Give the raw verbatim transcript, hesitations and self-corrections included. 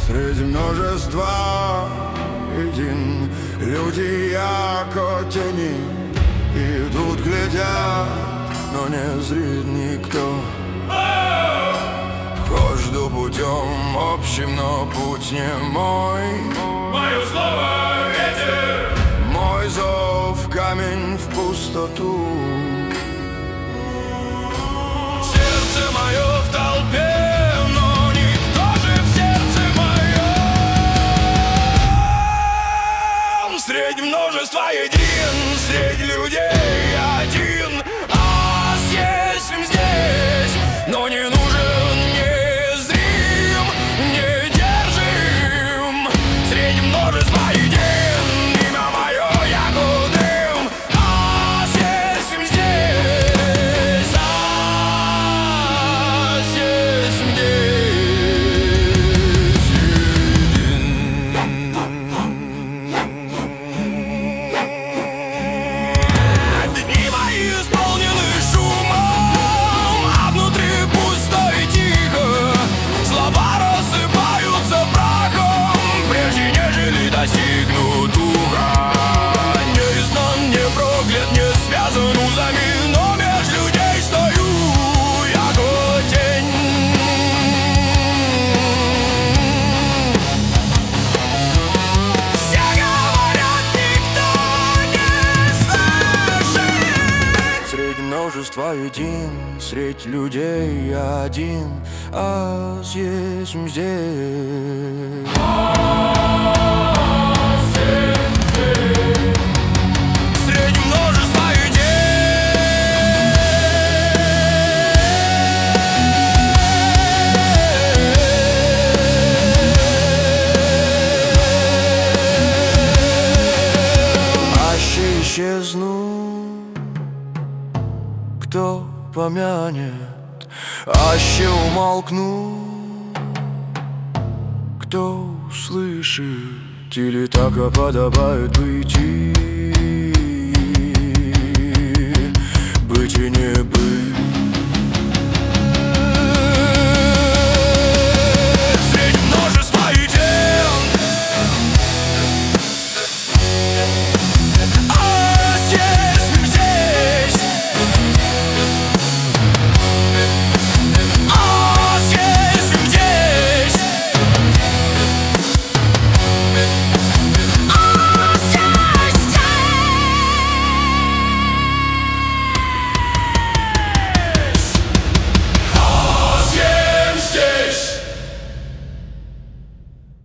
Среди множества един, люди яко тени, идут, глядят, но не зрит никто. Хожду путем общим, но путь не мой. Мое слово — ветер, мой зов — камень в пустоту. Сердце мое в толпе, но никто же в сердце моем. Среди множества един, среди людей один. А есть здесь, но не нужен, незрим, недержим. Среди множества един, имя мое яко дым. А есть здесь, а есть здесь един. Дни мои исполнены шумом, а внутри пусто и тихо. Слова рассыпаются прахом, прежде нежели достигнут уха. Не изгнан, не проклят, не связан узами, но меж людей стою, яко тень. Все говорят, никто не слышит. Среди множества един, средь людей один, а есть здесь. Среди множества Аще исчезну, кто помянет, аще умолкну, кто услышит, или так подобает быть и быть и не быть.